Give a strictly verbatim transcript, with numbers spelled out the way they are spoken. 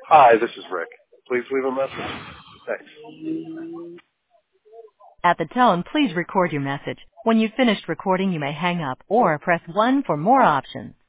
Hi, this is Rick. Please leave a message. Thanks. At the tone, please record your message. When you've finished recording, you may hang up or press one for more options.